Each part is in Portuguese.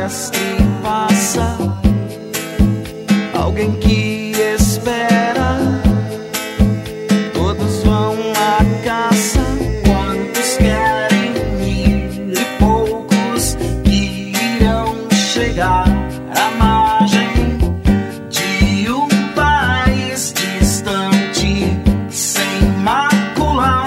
pedestre passa, alguém que espera. Todos vão à caça, quantos querem ir e poucos que irão chegar à margem de um país distante, sem mácula,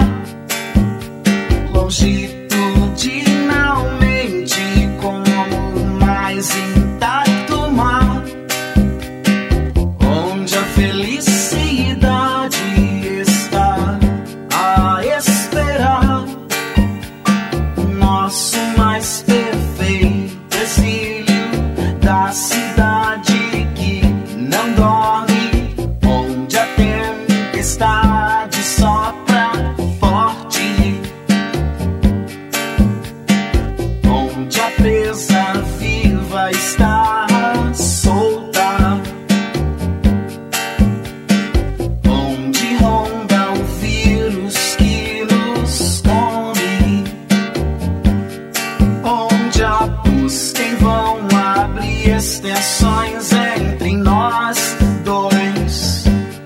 longitudinalmente, como o mais intacto mar, onde a felicidade está a esperar. Nosso mais perfeito exílio da cidade que não dorme, onde a tempestade sopra forte, onde a presa viva está solta, onde ronda o vírus que nos come, onde a busca em vão abre extensões entre nós dois.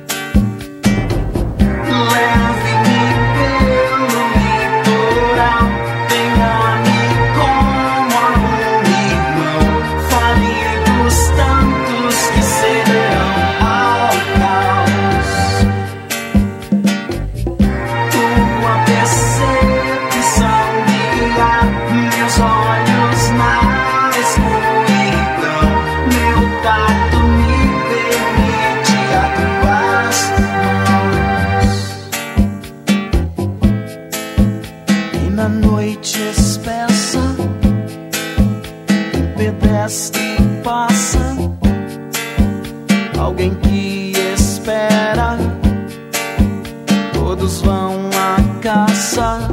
Leve-me pelo litoral, tenha-me como um irmão, fale dos tantos que serão ao caos. Tua percepção guia meus olhos na escuridão, meu tato me permite a tuas mãos. E na noite espessa, um pedestre passa, alguém que espera. Todos vão à caça,